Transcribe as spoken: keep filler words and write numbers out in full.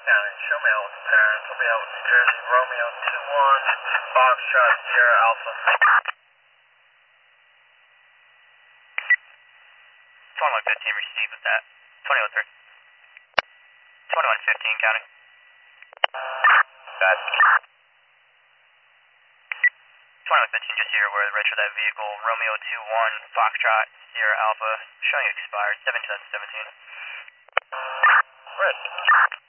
County, show me out with the parents. I'll be out with New Jersey, Romeo two one, Foxtrot, Sierra Alpha. twenty-one fifteen received with that. twenty-one thirty. twenty-one fifteen county. That's twenty-one fifteen just here where the reg for that vehicle, Romeo two one, Foxtrot, Sierra Alpha, showing expired, seven two thousand seventeen. Red.